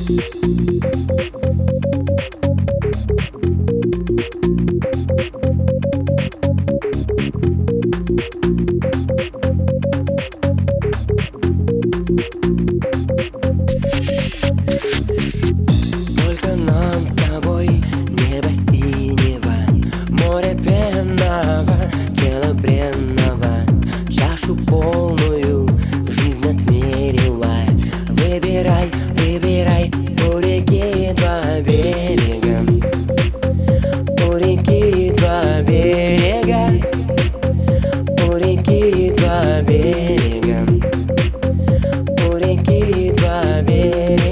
Только нам с тобой небо синего, море пенного, тело бренного, чашу полную жизнь отмерила. Выбирай, выбирай, у реки два берега, у реки два берега, у реки два берега, у реки два берега.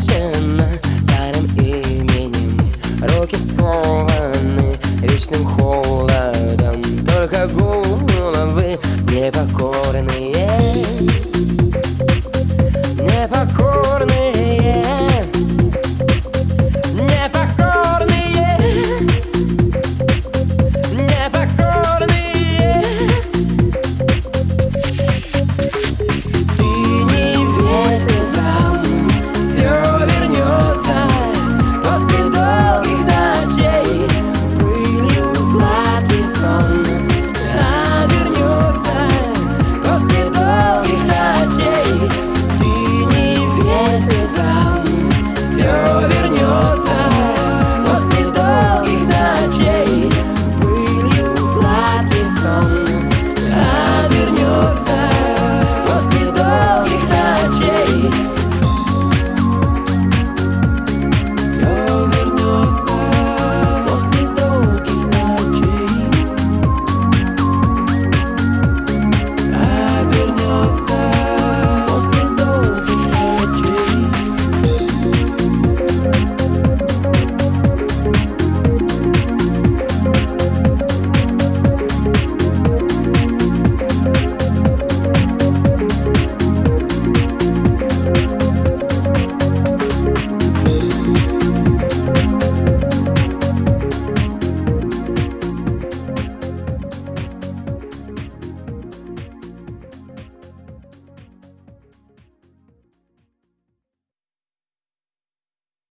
Даром именем руки скованы вечным холодом.